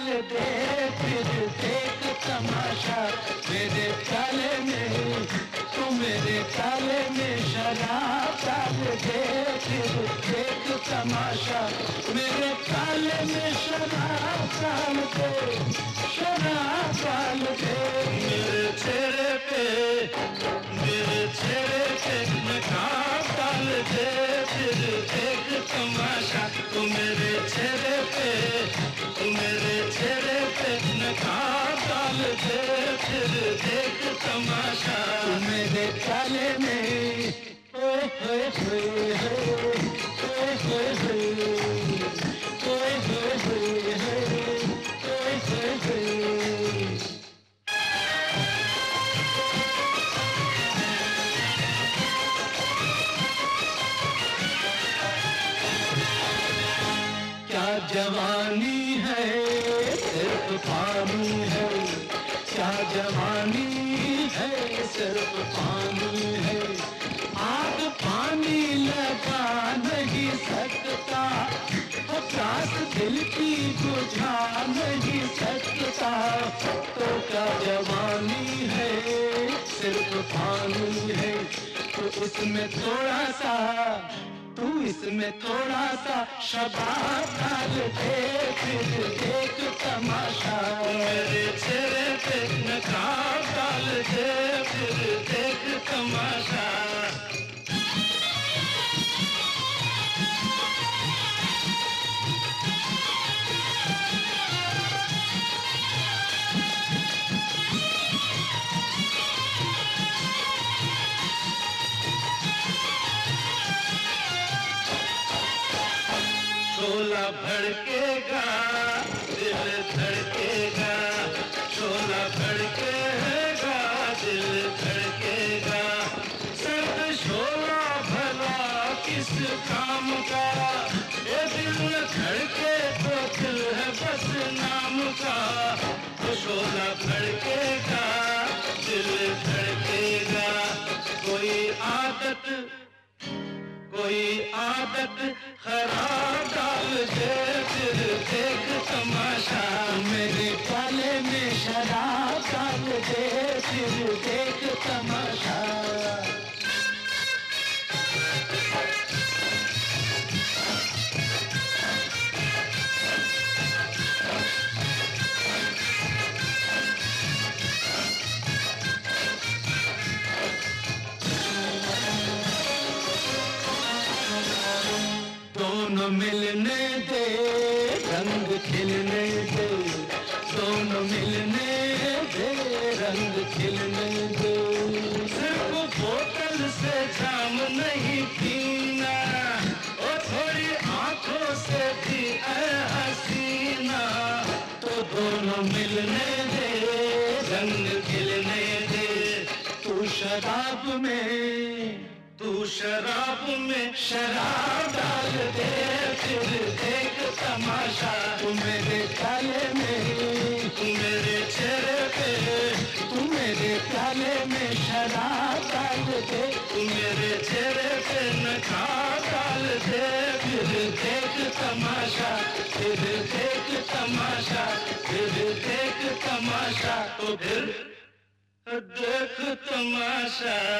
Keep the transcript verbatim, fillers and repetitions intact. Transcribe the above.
दे, फिर देख तमाशा। मेरे प्याले में तू मेरे प्याले में शराब डाल दे, फिर देख तमाशा। मेरे प्याले में शराब डाल दे, शराब डाल दे। मेरे चेहरे पे मेरे चेहरे पे नकाब डाल दे, फिर देख तमाशा। तू मेरे चेहरे पे तू मेरे चेहरे पे नकाब डाल दे, फिर देख तमाशा। तू मेरे प्याले में ओए होए होए होए ओए होए होए ओए होए होए ओए होए होए। क्या जवानी है सिर्फ पानी है, क्या जवानी है सिर्फ पानी है। आग पानी लगा नहीं सकता, प्यास दिल की बुझा नहीं सकता। तो क्या जवानी है सिर्फ पानी है। तो इसमें थोड़ा सा तू इसमें थोड़ा सा शबाब डाल दे, फिर देख तमाशा। मेरे चेहरे पे नकाब डाल दे, फिर देख तमाशा। शोला भड़केगा दिल धड़केगा, शोला भड़केगा दिल धड़केगा। सर्द शोला भला किस काम का, ये दिल न धड़के तो दिल है बस नाम का। तो शोला भड़केगा दिल धड़केगा। कोई आदत कोई आदत खराब डाल दे, फिर देख तमाशा। मेरे प्याले में शराब डाल दे, फिर देख तमाशा। दोनों मिलने दे रंग खिलने दे, दोनों मिलने दे रंग खिलने दे। सिर्फ बोतल से जाम नहीं पीना, और थोड़ी आंखों से भी ऐ हसीना। तो दोनों मिलने दे रंग खिलने दे। तू शराब में तू शराब में शराब डाल दे, फिर देख तमाशा। तू मेरे प्याले में तू मेरे चेहरे पे तू मेरे प्याले में शराब डाल दे, तू मेरे चेहरे पे नकाब डाल दे। फिर देख तमाशा, फिर देख तमाशा, फिर देख तमाशा। तो फिर देख तमाशा।